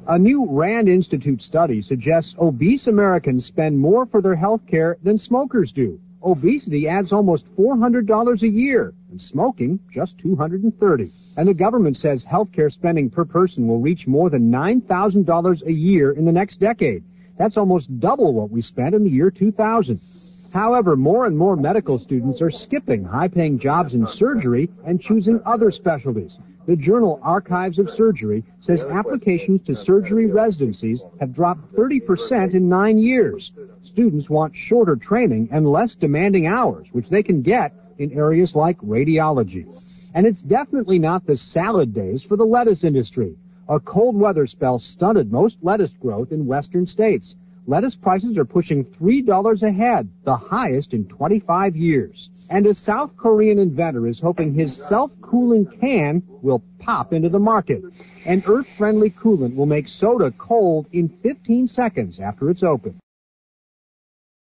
A new Rand Institute study suggests obese Americans spend more for their health care than smokers do. Obesity adds almost $400 a year, and smoking just $230. And the government says health care spending per person will reach more than $9,000 a year in the next decade. That's almost double what we spent in the year 2000. However, more and more medical students are skipping high-paying jobs in surgery and choosing other specialties. The journal Archives of Surgery says applications to surgery residencies have dropped 30% in 9 years. Students want shorter training and less demanding hours, which they can get in areas like radiology. And it's definitely not the salad days for the lettuce industry. A cold weather spell stunted most lettuce growth in western states. Lettuce prices are pushing $3 a head, the highest in 25 years. And a South Korean inventor is hoping his self-cooling can will pop into the market. An earth-friendly coolant will make soda cold in 15 seconds after it's opened.